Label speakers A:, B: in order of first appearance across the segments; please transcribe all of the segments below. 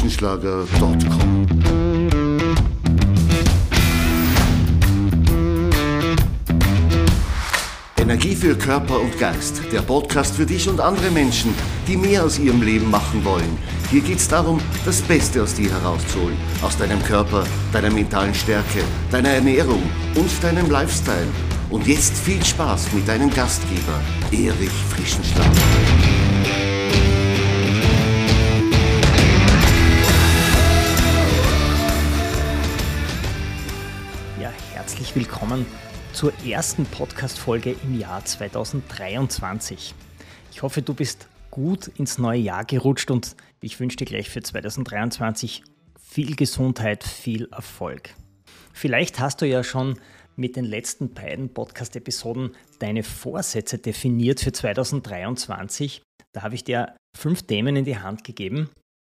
A: www.frischenschlager.com. Energie für Körper und Geist. Der Podcast für dich und andere Menschen, die mehr aus ihrem Leben machen wollen. Hier geht es darum, das Beste aus dir herauszuholen. Aus deinem Körper, deiner mentalen Stärke, deiner Ernährung und deinem Lifestyle. Und jetzt viel Spaß mit deinem Gastgeber, Erich Frischenschlager.
B: Ja, herzlich willkommen zur ersten Podcast-Folge im Jahr 2023. Ich hoffe, du bist gut ins neue Jahr gerutscht und ich wünsche dir gleich für 2023 viel Gesundheit, viel Erfolg. Vielleicht hast du ja schon mit den letzten beiden Podcast-Episoden deine Vorsätze definiert für 2023. Da habe ich dir 5 Themen in die Hand gegeben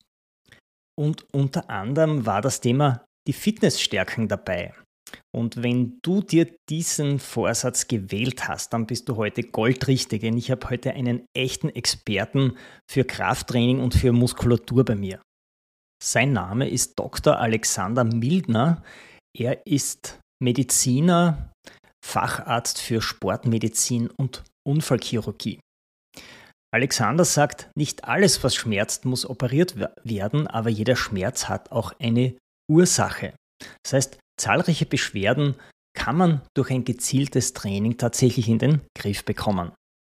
B: und unter anderem war das Thema die Fitnessstärken dabei. Und wenn du dir diesen Vorsatz gewählt hast, dann bist du heute goldrichtig, denn ich habe heute einen echten Experten für Krafttraining und für Muskulatur bei mir. Sein Name ist Dr. Alexander Mildner. Er ist Mediziner, Facharzt für Sportmedizin und Unfallchirurgie. Alexander sagt, nicht alles, was schmerzt, muss operiert werden, aber jeder Schmerz hat auch eine Ursache. Das heißt, zahlreiche Beschwerden kann man durch ein gezieltes Training tatsächlich in den Griff bekommen.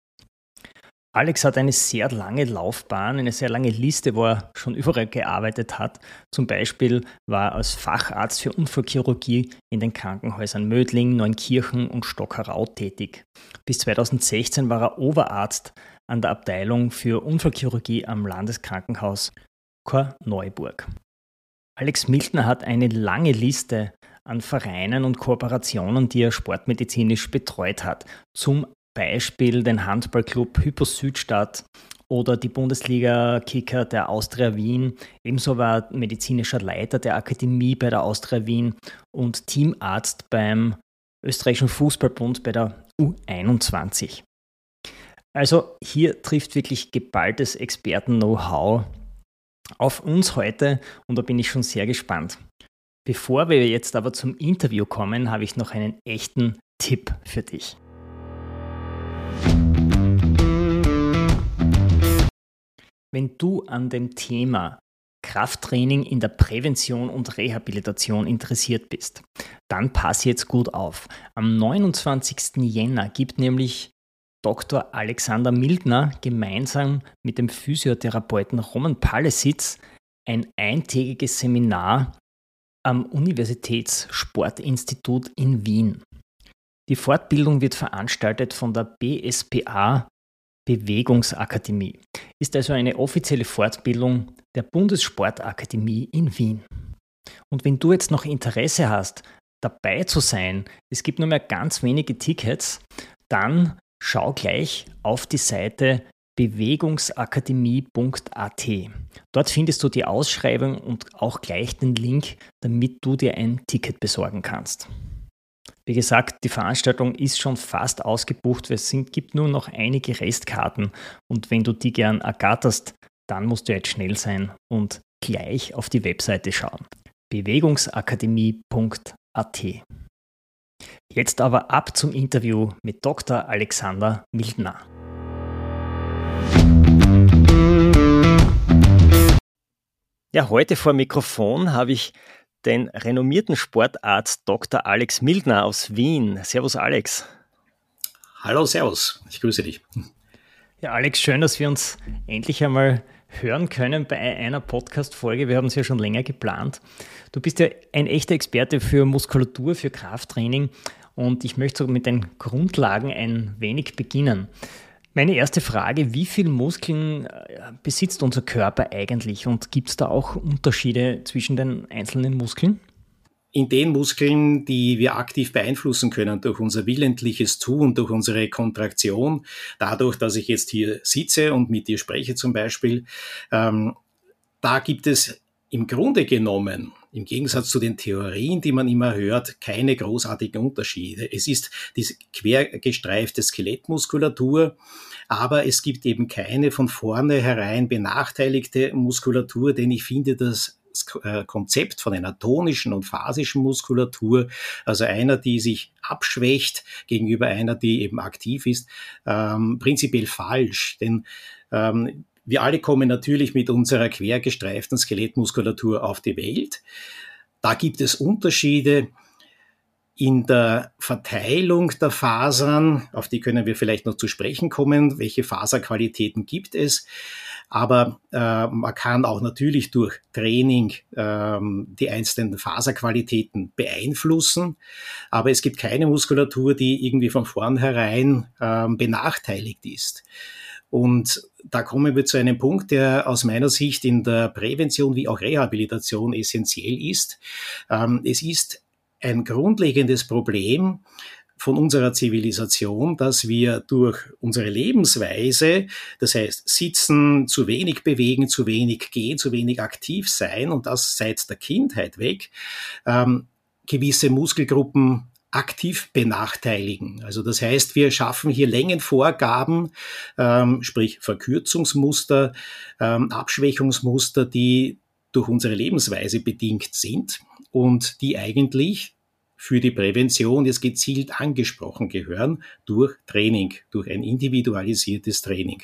B: Alex hat eine sehr lange Laufbahn, eine sehr lange Liste, wo er schon überall gearbeitet hat. Zum Beispiel war er als Facharzt für Unfallchirurgie in den Krankenhäusern Mödling, Neunkirchen und Stockerau tätig. Bis 2016 war er Oberarzt an der Abteilung für Unfallchirurgie am Landeskrankenhaus Korneuburg. Alex Mildner hat eine lange Liste an Vereinen und Kooperationen, die er sportmedizinisch betreut hat. Zum Beispiel den Handballclub Hypo Südstadt oder die Bundesliga-Kicker der Austria Wien. Ebenso war er medizinischer Leiter der Akademie bei der Austria Wien und Teamarzt beim Österreichischen Fußballbund bei der U21. Also hier trifft wirklich geballtes Experten-Know-how auf uns heute und da bin ich schon sehr gespannt. Bevor wir jetzt aber zum Interview kommen, habe ich noch einen echten Tipp für dich. Wenn du an dem Thema Krafttraining in der Prävention und Rehabilitation interessiert bist, dann pass jetzt gut auf. Am 29. Jänner gibt nämlich Dr. Alexander Mildner gemeinsam mit dem Physiotherapeuten Roman Pallesitz ein eintägiges Seminar am Universitätssportinstitut in Wien. Die Fortbildung wird veranstaltet von der BSPA Bewegungsakademie. Ist also eine offizielle Fortbildung der Bundessportakademie in Wien. Und wenn du jetzt noch Interesse hast, dabei zu sein, es gibt nur mehr ganz wenige Tickets, dann schau gleich auf die Seite bewegungsakademie.at. Dort findest du die Ausschreibung und auch gleich den Link, damit du dir ein Ticket besorgen kannst. Wie gesagt, die Veranstaltung ist schon fast ausgebucht, es gibt nur noch einige Restkarten und wenn du die gern ergatterst, dann musst du jetzt schnell sein und gleich auf die Webseite schauen. bewegungsakademie.at. Jetzt aber ab zum Interview mit Dr. Alexander Mildner. Ja, heute vor Mikrofon habe ich den renommierten Sportarzt Dr. Alex Mildner aus Wien. Servus Alex.
C: Hallo, servus. Ich grüße dich.
B: Ja, Alex, schön, dass wir uns endlich einmal hören können bei einer Podcast-Folge. Wir haben es ja schon länger geplant. Du bist ja ein echter Experte für Muskulatur, für Krafttraining und ich möchte so mit den Grundlagen ein wenig beginnen. Meine erste Frage, wie viele Muskeln besitzt unser Körper eigentlich und gibt es da auch Unterschiede zwischen den einzelnen Muskeln?
C: In den Muskeln, die wir aktiv beeinflussen können durch unser willentliches Tun, durch unsere Kontraktion, dadurch, dass ich jetzt hier sitze und mit dir spreche zum Beispiel, da gibt es im Grunde genommen im Gegensatz zu den Theorien, die man immer hört, keine großartigen Unterschiede. Es ist diese quergestreifte Skelettmuskulatur, aber es gibt eben keine von vornherein benachteiligte Muskulatur, denn ich finde, das Konzept von einer tonischen und phasischen Muskulatur, also einer, die sich abschwächt gegenüber einer, die eben aktiv ist, prinzipiell falsch. Denn wir alle kommen natürlich mit unserer quergestreiften Skelettmuskulatur auf die Welt. Da gibt es Unterschiede in der Verteilung der Fasern, auf die können wir vielleicht noch zu sprechen kommen, welche Faserqualitäten gibt es. Aber man kann auch natürlich durch Training die einzelnen Faserqualitäten beeinflussen. Aber es gibt keine Muskulatur, die irgendwie von vornherein benachteiligt ist. Und da kommen wir zu einem Punkt, der aus meiner Sicht in der Prävention wie auch Rehabilitation essentiell ist. Es ist ein grundlegendes Problem von unserer Zivilisation, dass wir durch unsere Lebensweise, das heißt sitzen, zu wenig bewegen, zu wenig gehen, zu wenig aktiv sein und das seit der Kindheit weg, gewisse Muskelgruppen aktiv benachteiligen. Also das heißt, wir schaffen hier Längenvorgaben, sprich Verkürzungsmuster, Abschwächungsmuster, die durch unsere Lebensweise bedingt sind und die eigentlich für die Prävention jetzt gezielt angesprochen gehören durch Training, durch ein individualisiertes Training.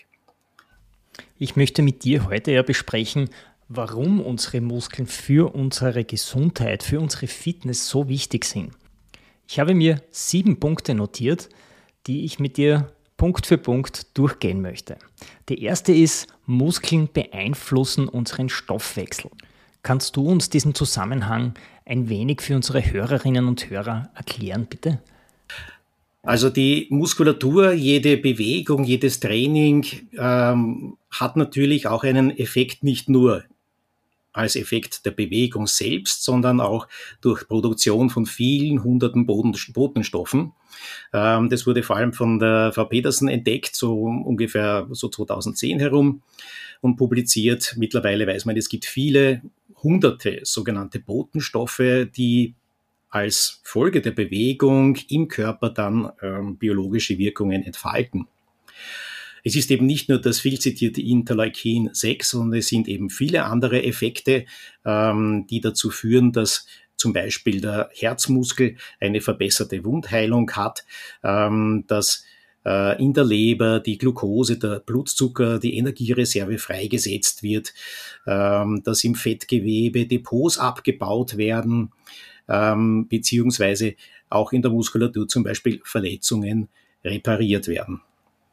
B: Ich möchte mit dir heute ja besprechen, warum unsere Muskeln für unsere Gesundheit, für unsere Fitness so wichtig sind. Ich habe mir 7 Punkte notiert, die ich mit dir Punkt für Punkt durchgehen möchte. Der erste ist, Muskeln beeinflussen unseren Stoffwechsel. Kannst du uns diesen Zusammenhang ein wenig für unsere Hörerinnen und Hörer erklären, bitte?
C: Also die Muskulatur, jede Bewegung, jedes Training hat natürlich auch einen Effekt, nicht nur als Effekt der Bewegung selbst, sondern auch durch Produktion von vielen hunderten Botenstoffen. Das wurde vor allem von der Frau Petersen entdeckt, so ungefähr so 2010 herum und publiziert. Mittlerweile weiß man, es gibt viele hunderte sogenannte Botenstoffe, die als Folge der Bewegung im Körper dann biologische Wirkungen entfalten. Es ist eben nicht nur das viel zitierte Interleukin 6, sondern es sind eben viele andere Effekte, die dazu führen, dass zum Beispiel der Herzmuskel eine verbesserte Wundheilung hat, dass in der Leber die Glucose, der Blutzucker, die Energiereserve freigesetzt wird, dass im Fettgewebe Depots abgebaut werden, beziehungsweise auch in der Muskulatur zum Beispiel Verletzungen repariert werden.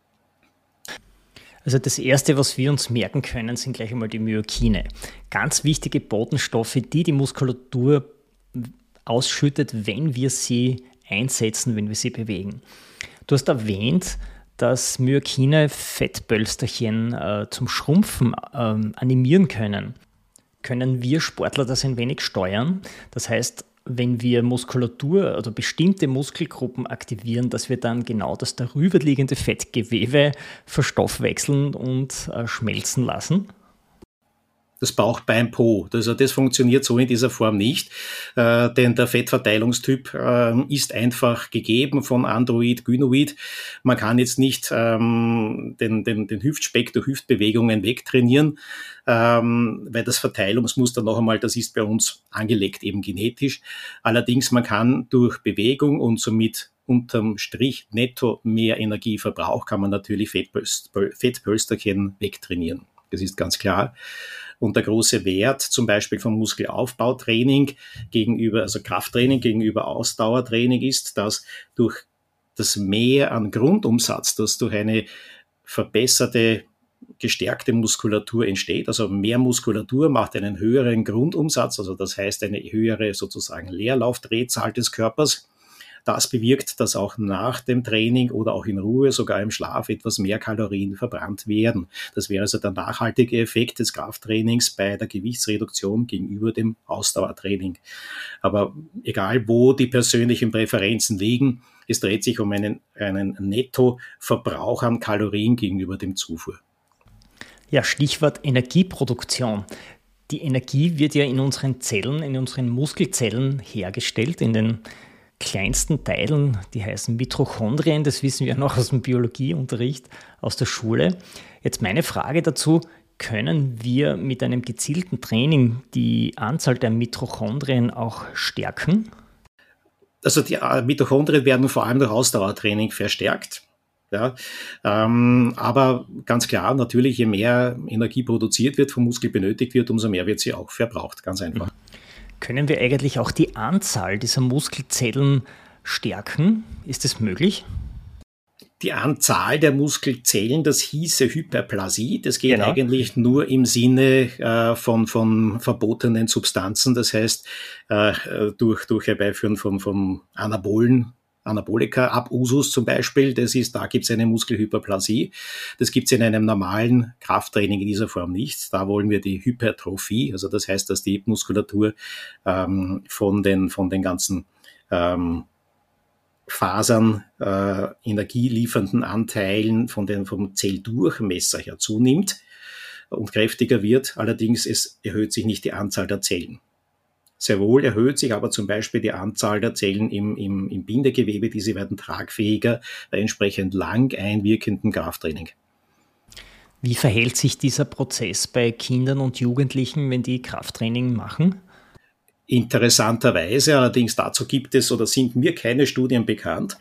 B: Also das Erste, was wir uns merken können, sind gleich einmal die Myokine. Ganz wichtige Botenstoffe, die die Muskulatur ausschüttet, wenn wir sie einsetzen, wenn wir sie bewegen. Du hast erwähnt, dass Myokine Fettpölsterchen zum Schrumpfen animieren können. Können wir Sportler das ein wenig steuern? Das heißt, wenn wir Muskulatur oder bestimmte Muskelgruppen aktivieren, dass wir dann genau das darüberliegende Fettgewebe verstoffwechseln und schmelzen lassen?
C: Das Bauchbein Po. Also das funktioniert so in dieser Form nicht, denn der Fettverteilungstyp ist einfach gegeben von Android, Gynoid. Man kann jetzt nicht den Hüftspeck durch Hüftbewegungen wegtrainieren, weil das Verteilungsmuster noch einmal, das ist bei uns angelegt, eben genetisch. Allerdings man kann durch Bewegung und somit unterm Strich netto mehr Energieverbrauch, kann man natürlich Fettpölsterchen wegtrainieren. Das ist ganz klar. Und der große Wert zum Beispiel vom Muskelaufbautraining gegenüber, also Krafttraining gegenüber Ausdauertraining ist, dass durch das Mehr an Grundumsatz, das durch eine verbesserte, gestärkte Muskulatur entsteht, also mehr Muskulatur macht einen höheren Grundumsatz, also das heißt eine höhere sozusagen Leerlaufdrehzahl des Körpers. Das bewirkt, dass auch nach dem Training oder auch in Ruhe, sogar im Schlaf, etwas mehr Kalorien verbrannt werden. Das wäre also der nachhaltige Effekt des Krafttrainings bei der Gewichtsreduktion gegenüber dem Ausdauertraining. Aber egal, wo die persönlichen Präferenzen liegen, es dreht sich um einen Nettoverbrauch an Kalorien gegenüber dem Zufuhr.
B: Ja, Stichwort Energieproduktion. Die Energie wird ja in unseren Zellen, in unseren Muskelzellen hergestellt, in den kleinsten Teilen, die heißen Mitochondrien, das wissen wir noch aus dem Biologieunterricht, aus der Schule. Jetzt meine Frage dazu, können wir mit einem gezielten Training die Anzahl der Mitochondrien auch stärken?
C: Also die Mitochondrien werden vor allem durch Ausdauertraining verstärkt. Ja, aber ganz klar, natürlich, je mehr Energie produziert wird, vom Muskel benötigt wird, umso mehr wird sie auch verbraucht, ganz einfach.
B: Können wir eigentlich auch die Anzahl dieser Muskelzellen stärken? Ist das möglich?
C: Die Anzahl der Muskelzellen, das hieße Hyperplasie, das geht
B: Genau.
C: eigentlich nur im Sinne von verbotenen Substanzen, das heißt durch Herbeiführen von Anabolika, ab Usus zum Beispiel, da gibt es eine Muskelhyperplasie. Das gibt es in einem normalen Krafttraining in dieser Form nicht. Da wollen wir die Hypertrophie, also das heißt, dass die Muskulatur von den ganzen Fasern, energieliefernden Anteilen vom Zelldurchmesser her zunimmt und kräftiger wird. Allerdings es erhöht sich nicht die Anzahl der Zellen. Sehr wohl erhöht sich aber zum Beispiel die Anzahl der Zellen im Bindegewebe. Diese werden tragfähiger bei entsprechend lang einwirkendem Krafttraining.
B: Wie verhält sich dieser Prozess bei Kindern und Jugendlichen, wenn die Krafttraining machen?
C: Interessanterweise, allerdings dazu gibt es oder sind mir keine Studien bekannt,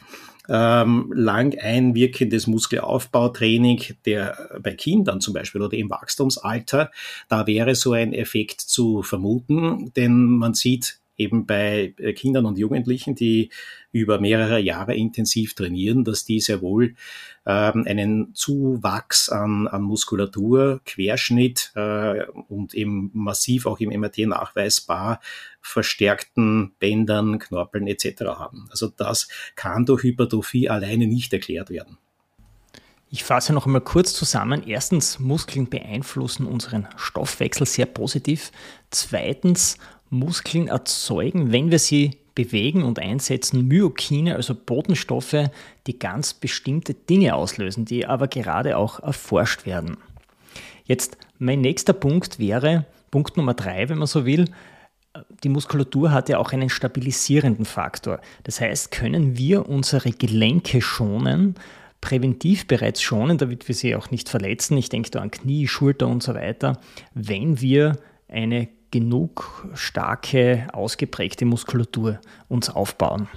C: lang einwirkendes Muskelaufbautraining, der bei Kindern zum Beispiel oder im Wachstumsalter, da wäre so ein Effekt zu vermuten, denn man sieht eben bei Kindern und Jugendlichen, die über mehrere Jahre intensiv trainieren, dass die sehr wohl einen Zuwachs an Muskulatur, Querschnitt und eben massiv auch im MRT nachweisbar verstärkten Bändern, Knorpeln etc. haben. Also das kann durch Hypertrophie alleine nicht erklärt werden.
B: Ich fasse noch einmal kurz zusammen. Erstens, Muskeln beeinflussen unseren Stoffwechsel sehr positiv. Zweitens, Muskeln erzeugen, wenn wir sie bewegen und einsetzen, Myokine, also Botenstoffe, die ganz bestimmte Dinge auslösen, die aber gerade auch erforscht werden. Jetzt mein nächster Punkt wäre, Punkt Nummer 3, wenn man so will, die Muskulatur hat ja auch einen stabilisierenden Faktor. Das heißt, können wir unsere Gelenke schonen, präventiv bereits schonen, damit wir sie auch nicht verletzen. Ich denke da an Knie, Schulter und so weiter, wenn wir eine genug starke, ausgeprägte Muskulatur uns aufbauen.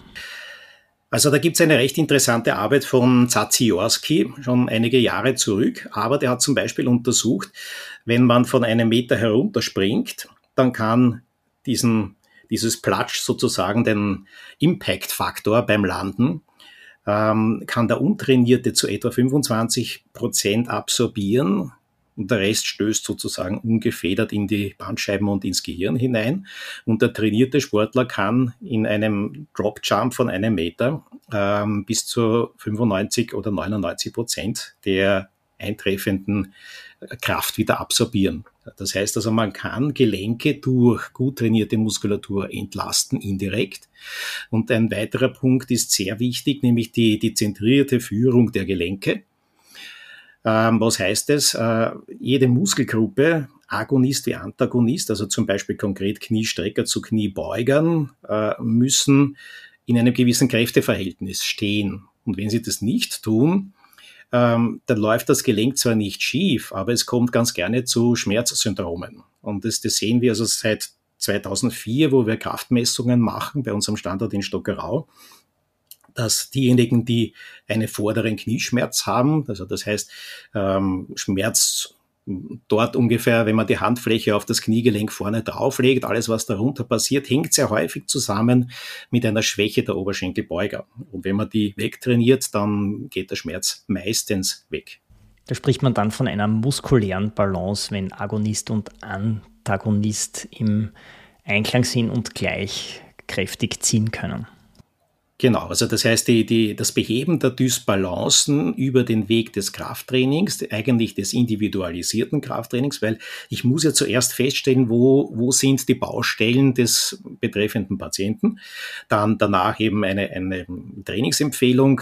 C: Also da gibt es eine recht interessante Arbeit von Zaziorski, schon einige Jahre zurück, aber der hat zum Beispiel untersucht, wenn man von einem Meter herunterspringt, dann kann dieses Platsch sozusagen den Impact-Faktor beim Landen, kann der Untrainierte zu etwa 25% absorbieren und der Rest stößt sozusagen ungefedert in die Bandscheiben und ins Gehirn hinein. Und der trainierte Sportler kann in einem Drop-Jump von 1 Meter bis zu 95 oder 99% der eintreffenden Kraft wieder absorbieren. Das heißt also, man kann Gelenke durch gut trainierte Muskulatur entlasten, indirekt. Und ein weiterer Punkt ist sehr wichtig, nämlich die zentrierte Führung der Gelenke. Was heißt das? Jede Muskelgruppe, Agonist wie Antagonist, also zum Beispiel konkret Kniestrecker zu Kniebeugern, müssen in einem gewissen Kräfteverhältnis stehen. Und wenn sie das nicht tun, dann läuft das Gelenk zwar nicht schief, aber es kommt ganz gerne zu Schmerzsyndromen. Und das sehen wir also seit 2004, wo wir Kraftmessungen machen bei unserem Standort in Stockerau, dass diejenigen, die einen vorderen Knieschmerz haben, also das heißt Schmerz dort ungefähr, wenn man die Handfläche auf das Kniegelenk vorne drauflegt, alles was darunter passiert, hängt sehr häufig zusammen mit einer Schwäche der Oberschenkelbeuger. Und wenn man die wegtrainiert, dann geht der Schmerz meistens weg.
B: Da spricht man dann von einer muskulären Balance, wenn Agonist und Antagonist im Einklang sind und gleich kräftig ziehen können.
C: Genau, also das heißt, das Beheben der Dysbalancen über den Weg des Krafttrainings, eigentlich des individualisierten Krafttrainings, weil ich muss ja zuerst feststellen, wo sind die Baustellen des betreffenden Patienten, dann danach eben eine Trainingsempfehlung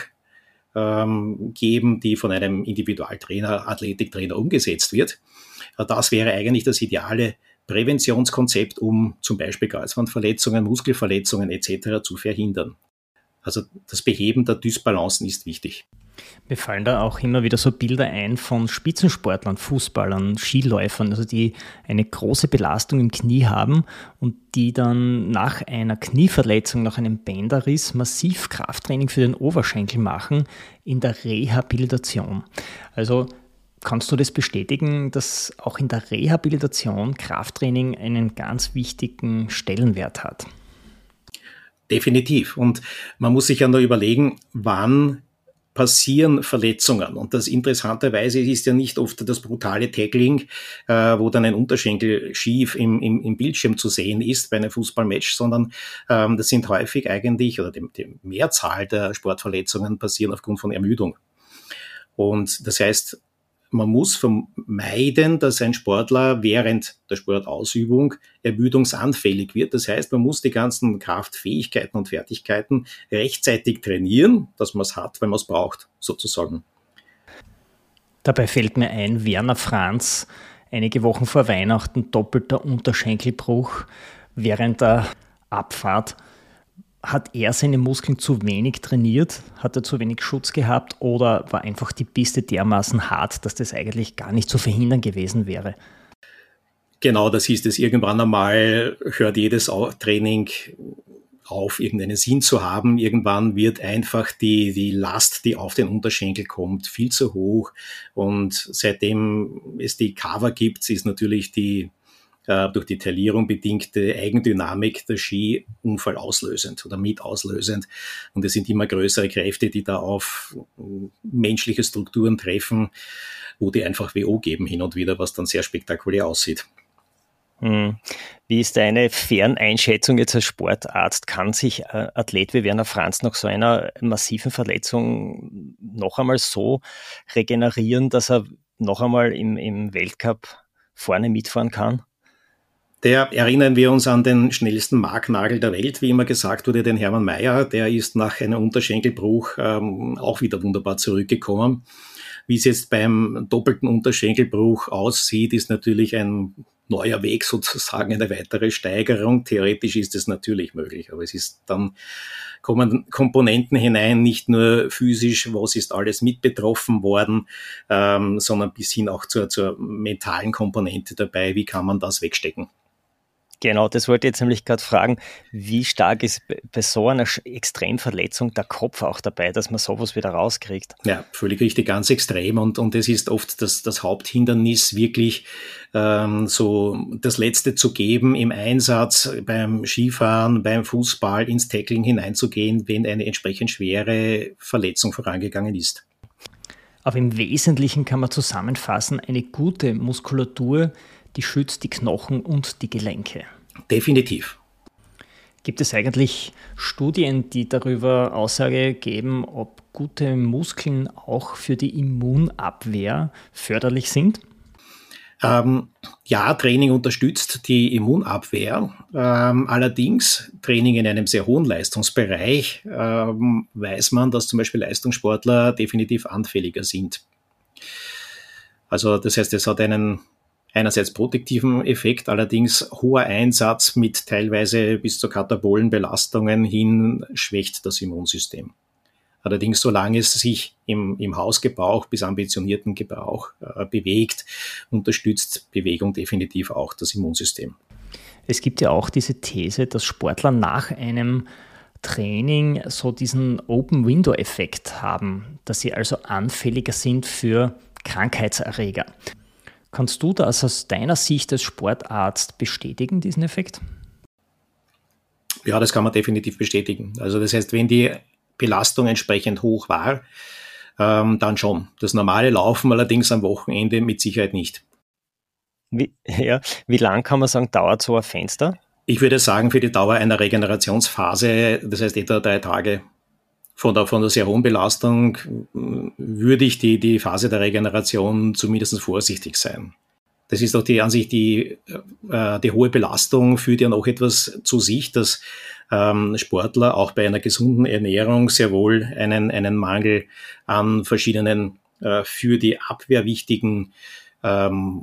C: geben, die von einem Individualtrainer, Athletiktrainer umgesetzt wird. Das wäre eigentlich das ideale Präventionskonzept, um zum Beispiel Kreuzbandverletzungen, Muskelverletzungen etc. zu verhindern. Also das Beheben der Dysbalancen ist wichtig.
B: Mir fallen da auch immer wieder so Bilder ein von Spitzensportlern, Fußballern, Skiläufern, also die eine große Belastung im Knie haben und die dann nach einer Knieverletzung, nach einem Bänderriss massiv Krafttraining für den Oberschenkel machen in der Rehabilitation. Also kannst du das bestätigen, dass auch in der Rehabilitation Krafttraining einen ganz wichtigen Stellenwert hat?
C: Definitiv. Und man muss sich ja nur überlegen, wann passieren Verletzungen. Und das interessanterweise ist ja nicht oft das brutale Tackling, wo dann ein Unterschenkel schief im Bildschirm zu sehen ist bei einem Fußballmatch, sondern das sind häufig eigentlich, oder die Mehrzahl der Sportverletzungen passieren aufgrund von Ermüdung. Und das heißt, man muss vermeiden, dass ein Sportler während der Sportausübung ermüdungsanfällig wird. Das heißt, man muss die ganzen Kraftfähigkeiten und Fertigkeiten rechtzeitig trainieren, dass man es hat, wenn man es braucht, sozusagen.
B: Dabei fällt mir ein, Werner Franz, einige Wochen vor Weihnachten, doppelter Unterschenkelbruch während der Abfahrt. Hat er seine Muskeln zu wenig trainiert? Hat er zu wenig Schutz gehabt? Oder war einfach die Piste dermaßen hart, dass das eigentlich gar nicht zu verhindern gewesen wäre?
C: Genau, das hieß es. Irgendwann einmal hört jedes Training auf, irgendeinen Sinn zu haben. Irgendwann wird einfach die Last, die auf den Unterschenkel kommt, viel zu hoch. Und seitdem es die Cover gibt, ist natürlich die durch die Taillierung bedingte Eigendynamik der Ski unfallauslösend oder mitauslösend. Und es sind immer größere Kräfte, die da auf menschliche Strukturen treffen, wo die einfach WO geben hin und wieder, was dann sehr spektakulär aussieht.
B: Wie ist deine Ferneinschätzung jetzt als Sportarzt? Kann sich ein Athlet wie Werner Franz nach so einer massiven Verletzung noch einmal so regenerieren, dass er noch einmal im Weltcup vorne mitfahren kann?
C: Der erinnern wir uns an den schnellsten Marknagel der Welt, wie immer gesagt wurde, den Hermann Mayer. Der ist nach einem Unterschenkelbruch auch wieder wunderbar zurückgekommen. Wie es jetzt beim doppelten Unterschenkelbruch aussieht, ist natürlich ein neuer Weg sozusagen, eine weitere Steigerung. Theoretisch ist es natürlich möglich, aber es ist dann kommen Komponenten hinein, nicht nur physisch, was ist alles mit betroffen worden, sondern bis hin auch zur mentalen Komponente dabei, wie kann man das wegstecken.
B: Genau, das wollte ich jetzt nämlich gerade fragen, wie stark ist bei so einer Extremverletzung der Kopf auch dabei, dass man sowas wieder rauskriegt?
C: Ja, völlig richtig, ganz extrem und es ist oft das Haupthindernis, wirklich so das Letzte zu geben im Einsatz, beim Skifahren, beim Fußball ins Tackling hineinzugehen, wenn eine entsprechend schwere Verletzung vorangegangen ist.
B: Aber im Wesentlichen kann man zusammenfassen, eine gute Muskulatur, die schützt die Knochen und die Gelenke.
C: Definitiv.
B: Gibt es eigentlich Studien, die darüber Aussage geben, ob gute Muskeln auch für die Immunabwehr förderlich sind?
C: Ja, Training unterstützt die Immunabwehr. Allerdings Training in einem sehr hohen Leistungsbereich weiß man, dass zum Beispiel Leistungssportler definitiv anfälliger sind. Also das heißt, es hat einen einerseits protektiven Effekt, allerdings hoher Einsatz mit teilweise bis zu Katabolenbelastungen hin schwächt das Immunsystem. Allerdings, solange es sich im Hausgebrauch bis ambitionierten Gebrauch bewegt, unterstützt Bewegung definitiv auch das Immunsystem.
B: Es gibt ja auch diese These, dass Sportler nach einem Training so diesen Open-Window-Effekt haben, dass sie also anfälliger sind für Krankheitserreger. Kannst du das aus deiner Sicht als Sportarzt bestätigen, diesen Effekt?
C: Ja, das kann man definitiv bestätigen. Also das heißt, wenn die Belastung entsprechend hoch war, dann schon. Das normale Laufen allerdings am Wochenende mit Sicherheit nicht.
B: Wie lang kann man sagen, dauert so ein Fenster?
C: Ich würde sagen, für die Dauer einer Regenerationsphase, das heißt etwa 3 Tage, von der sehr hohen Belastung würde ich die Phase der Regeneration zumindest vorsichtig sein. Das ist doch die hohe Belastung führt ja noch etwas zu sich, dass Sportler auch bei einer gesunden Ernährung sehr wohl einen Mangel an verschiedenen für die Abwehr wichtigen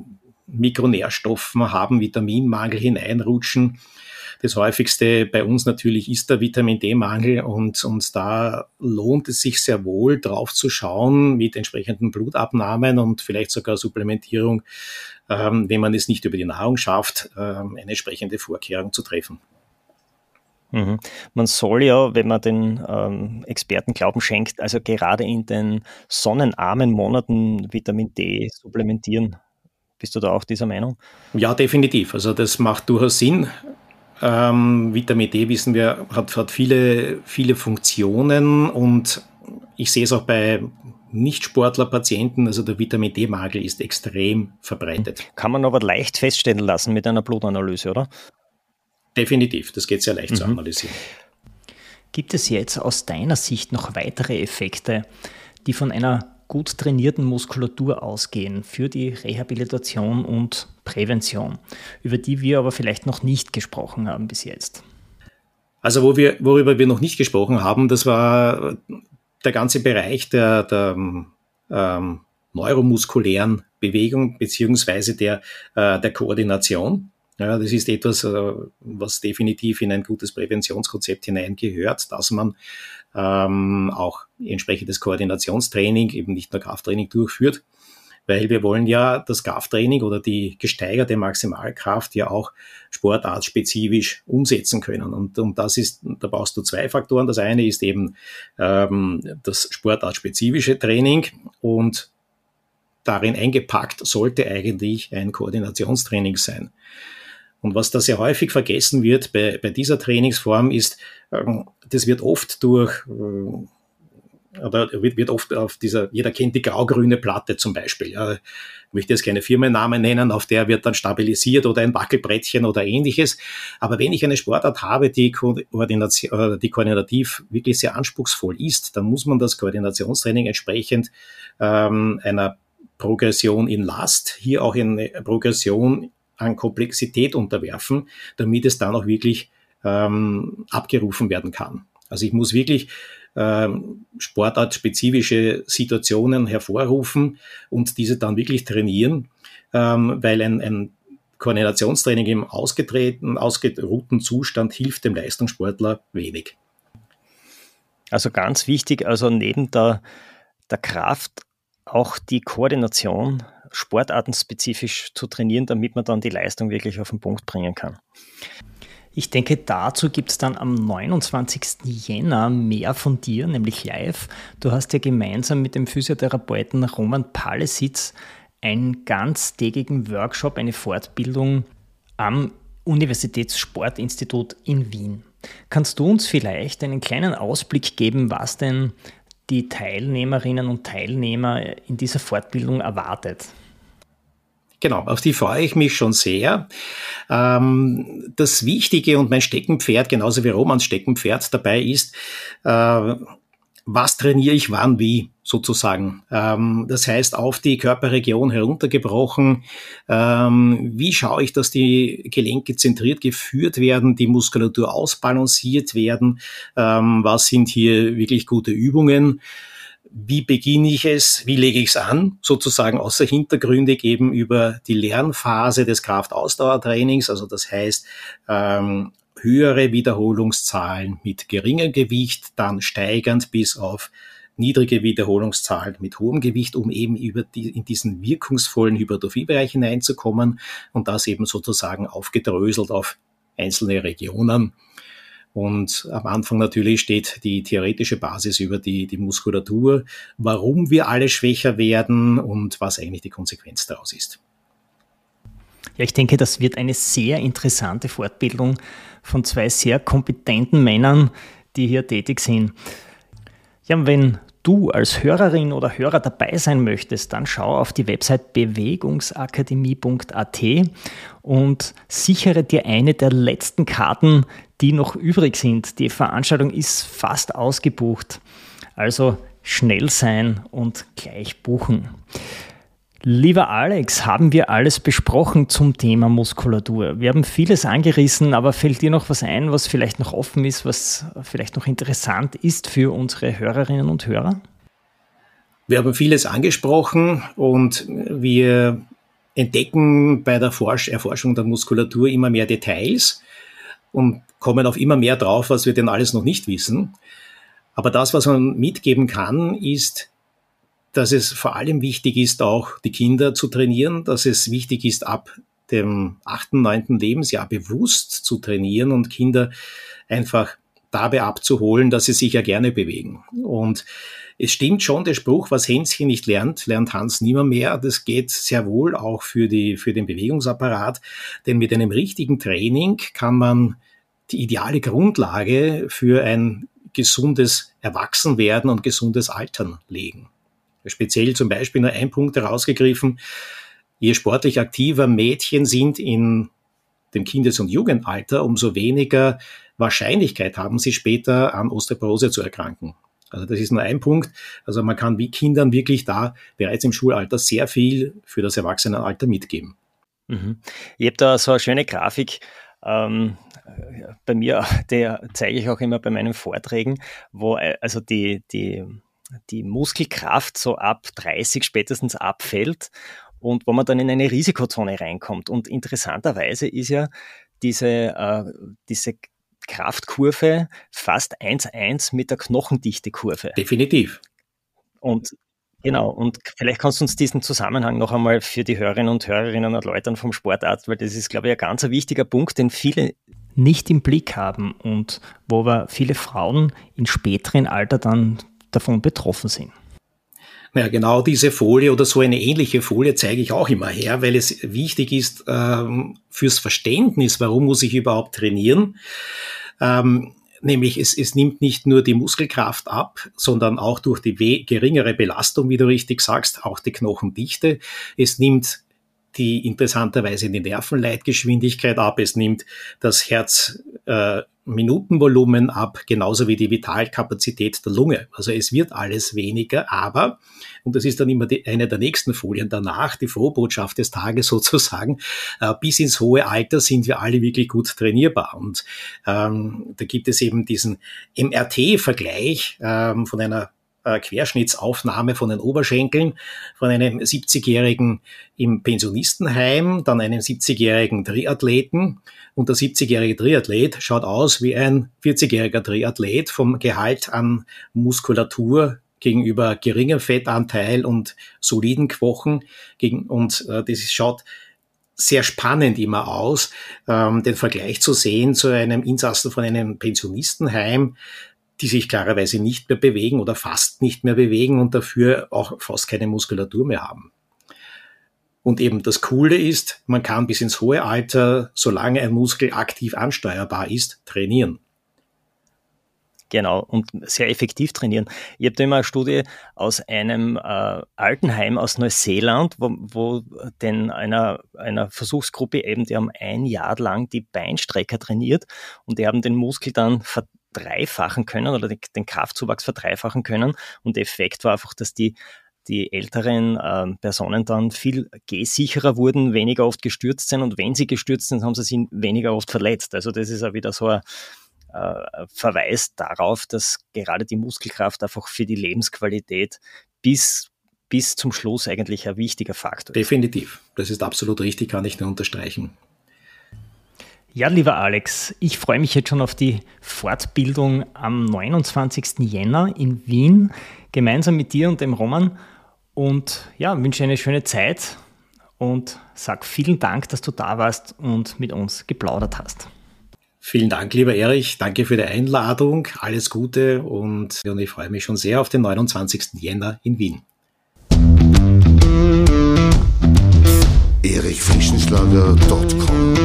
C: Mikronährstoffen haben, Vitaminmangel hineinrutschen. Das häufigste bei uns natürlich ist der Vitamin-D-Mangel und da lohnt es sich sehr wohl drauf zu schauen mit entsprechenden Blutabnahmen und vielleicht sogar Supplementierung, wenn man es nicht über die Nahrung schafft, eine entsprechende Vorkehrung zu treffen.
B: Mhm. Man soll ja, wenn man den Experten Glauben schenkt, also gerade in den sonnenarmen Monaten Vitamin D supplementieren. Bist du da auch dieser Meinung?
C: Ja, definitiv. Also das macht durchaus Sinn. Vitamin D, wissen wir, hat viele, viele Funktionen und ich sehe es auch bei Nicht-Sportler-Patienten, also der Vitamin-D-Mangel ist extrem verbreitet.
B: Kann man aber leicht feststellen lassen mit einer Blutanalyse, oder?
C: Definitiv, das geht sehr leicht zu analysieren.
B: Gibt es jetzt aus deiner Sicht noch weitere Effekte, die von einer gut trainierten Muskulatur ausgehen für die Rehabilitation und Prävention, über die wir aber vielleicht noch nicht gesprochen haben bis jetzt?
C: Also worüber wir noch nicht gesprochen haben, das war der ganze Bereich der neuromuskulären Bewegung beziehungsweise der Koordination. Ja, das ist etwas, was definitiv in ein gutes Präventionskonzept hineingehört, dass man auch entsprechendes Koordinationstraining, eben nicht nur Krafttraining durchführt, weil wir wollen ja das Krafttraining oder die gesteigerte Maximalkraft ja auch sportartspezifisch umsetzen können. Und das ist, da brauchst du zwei Faktoren. Das eine ist eben das sportartspezifische Training und darin eingepackt sollte eigentlich ein Koordinationstraining sein. Und was da sehr häufig vergessen wird bei dieser Trainingsform ist, das wird oft wird oft auf jeder kennt die grau-grüne Platte zum Beispiel. Ja, ich möchte jetzt keine Firmennamen nennen, auf der wird dann stabilisiert oder ein Wackelbrettchen oder ähnliches. Aber wenn ich eine Sportart habe, die koordinativ wirklich sehr anspruchsvoll ist, dann muss man das Koordinationstraining entsprechend einer Progression in Last, hier auch in Progression an Komplexität unterwerfen, damit es dann auch wirklich abgerufen werden kann. Also ich muss wirklich sportartspezifische Situationen hervorrufen und diese dann wirklich trainieren, weil ein Koordinationstraining im ausgeruhten Zustand hilft dem Leistungssportler wenig.
B: Also ganz wichtig, also neben der Kraft auch die Koordination sportartenspezifisch zu trainieren, damit man dann die Leistung wirklich auf den Punkt bringen kann. Ich denke, dazu gibt es dann am 29. Jänner mehr von dir, nämlich live. Du hast ja gemeinsam mit dem Physiotherapeuten Roman Palesitz einen ganztägigen Workshop, eine Fortbildung am Universitätssportinstitut in Wien. Kannst du uns vielleicht einen kleinen Ausblick geben, was denn die Teilnehmerinnen und Teilnehmer in dieser Fortbildung erwartet?
C: Genau, auf die freue ich mich schon sehr. Das Wichtige und mein Steckenpferd, genauso wie Romans Steckenpferd dabei ist, was trainiere ich wann wie sozusagen. Das heißt, auf die Körperregion heruntergebrochen, wie schaue ich, dass die Gelenke zentriert geführt werden, die Muskulatur ausbalanciert werden, was sind hier wirklich gute Übungen. Wie beginne ich es, wie lege ich es an, sozusagen außer hintergründig eben über die Lernphase des Kraftausdauertrainings, also das heißt höhere Wiederholungszahlen mit geringem Gewicht, dann steigernd bis auf niedrige Wiederholungszahlen mit hohem Gewicht, um eben in diesen wirkungsvollen Hypertrophiebereich hineinzukommen und das eben sozusagen aufgedröselt auf einzelne Regionen. Und am Anfang natürlich steht die theoretische Basis über die Muskulatur, warum wir alle schwächer werden und was eigentlich die Konsequenz daraus ist.
B: Ja, ich denke, das wird eine sehr interessante Fortbildung von zwei sehr kompetenten Männern, die hier tätig sind. Ja, und wenn du als Hörerin oder Hörer dabei sein möchtest, dann schau auf die Website bewegungsakademie.at und sichere dir eine der letzten Karten, die noch übrig sind. Die Veranstaltung ist fast ausgebucht. Also schnell sein und gleich buchen. Lieber Alex, haben wir alles besprochen zum Thema Muskulatur? Wir haben vieles angerissen, aber fällt dir noch was ein, was vielleicht noch offen ist, was vielleicht noch interessant ist für unsere Hörerinnen und Hörer?
C: Wir haben vieles angesprochen und wir entdecken bei der Erforschung der Muskulatur immer mehr Details und kommen auf immer mehr drauf, was wir denn alles noch nicht wissen. Aber das, was man mitgeben kann, ist, dass es vor allem wichtig ist, auch die Kinder zu trainieren, dass es wichtig ist, ab dem 8., 9. Lebensjahr bewusst zu trainieren und Kinder einfach dabei abzuholen, dass sie sich ja gerne bewegen. Und es stimmt schon der Spruch, was Hänschen nicht lernt, lernt Hans nimmer mehr. Das geht sehr wohl auch für den Bewegungsapparat, denn mit einem richtigen Training kann man die ideale Grundlage für ein gesundes Erwachsenwerden und gesundes Altern legen. Speziell zum Beispiel nur ein Punkt herausgegriffen: Je sportlich aktiver Mädchen sind in dem Kindes- und Jugendalter, umso weniger Wahrscheinlichkeit haben sie später an Osteoporose zu erkranken. Also das ist nur ein Punkt. Also man kann wie Kindern wirklich da bereits im Schulalter sehr viel für das Erwachsenenalter mitgeben.
B: Mhm. Ich habe da so eine schöne Grafik bei mir, der zeige ich auch immer bei meinen Vorträgen, wo also die Muskelkraft so ab 30 spätestens abfällt und wo man dann in eine Risikozone reinkommt. Und interessanterweise ist ja diese Kraftkurve fast 1:1 mit der Knochendichtekurve.
C: Definitiv.
B: Und genau, und vielleicht kannst du uns diesen Zusammenhang noch einmal für die Hörerinnen und Hörerinnen erläutern vom Sportarzt, weil das ist, glaube ich, ein ganz wichtiger Punkt, den viele nicht im Blick haben und wo aber viele Frauen in späteren Alter dann davon betroffen sind.
C: Naja, genau diese Folie oder so eine ähnliche Folie zeige ich auch immer her, weil es wichtig ist fürs Verständnis, warum muss ich überhaupt trainieren. Nämlich es nimmt nicht nur die Muskelkraft ab, sondern auch durch die geringere Belastung, wie du richtig sagst, auch die Knochendichte. Es nimmt interessanterweise die Nervenleitgeschwindigkeit ab, es nimmt das Herzminutenvolumen ab, genauso wie die Vitalkapazität der Lunge. Also es wird alles weniger, aber, und das ist dann immer eine der nächsten Folien danach, die Frohbotschaft des Tages sozusagen, bis ins hohe Alter sind wir alle wirklich gut trainierbar. Und da gibt es eben diesen MRT-Vergleich von einer Querschnittsaufnahme von den Oberschenkeln von einem 70-Jährigen im Pensionistenheim, dann einem 70-jährigen Triathleten. Und der 70-jährige Triathlet schaut aus wie ein 40-jähriger Triathlet vom Gehalt an Muskulatur gegenüber geringem Fettanteil und soliden Knochen. Und das schaut sehr spannend immer aus, den Vergleich zu sehen zu einem Insassen von einem Pensionistenheim, die sich klarerweise nicht mehr bewegen oder fast nicht mehr bewegen und dafür auch fast keine Muskulatur mehr haben. Und eben das Coole ist, man kann bis ins hohe Alter, solange ein Muskel aktiv ansteuerbar ist, trainieren.
B: Genau, und sehr effektiv trainieren. Ich habe da immer eine Studie aus einem Altenheim aus Neuseeland, wo denn einer Versuchsgruppe eben, die haben 1 Jahr lang die Beinstrecker trainiert und die haben den Muskel dann verdreifachen können oder den Kraftzuwachs verdreifachen können. Und der Effekt war einfach, dass die älteren Personen dann viel gehsicherer wurden, weniger oft gestürzt sind und wenn sie gestürzt sind, haben sie sich weniger oft verletzt. Also das ist auch wieder so ein Verweis darauf, dass gerade die Muskelkraft einfach für die Lebensqualität bis zum Schluss eigentlich ein wichtiger Faktor ist.
C: Definitiv. Das ist absolut richtig, kann ich nur unterstreichen.
B: Ja, lieber Alex, ich freue mich jetzt schon auf die Fortbildung am 29. Jänner in Wien, gemeinsam mit dir und dem Roman. Und ja, wünsche eine schöne Zeit und sag vielen Dank, dass du da warst und mit uns geplaudert hast.
C: Vielen Dank, lieber Erich. Danke für die Einladung. Alles Gute und ich freue mich schon sehr auf den 29. Jänner in Wien.
A: erichfrischenschlager.com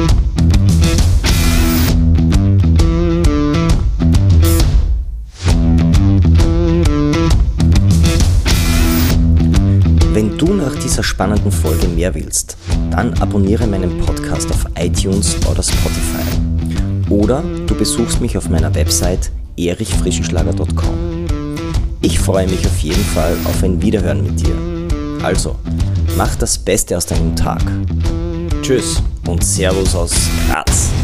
D: Wenn du nach dieser spannenden Folge mehr willst, dann abonniere meinen Podcast auf iTunes oder Spotify. Oder du besuchst mich auf meiner Website erichfrischenschlager.com. Ich freue mich auf jeden Fall auf ein Wiederhören mit dir. Also, mach das Beste aus deinem Tag. Tschüss und Servus aus Graz.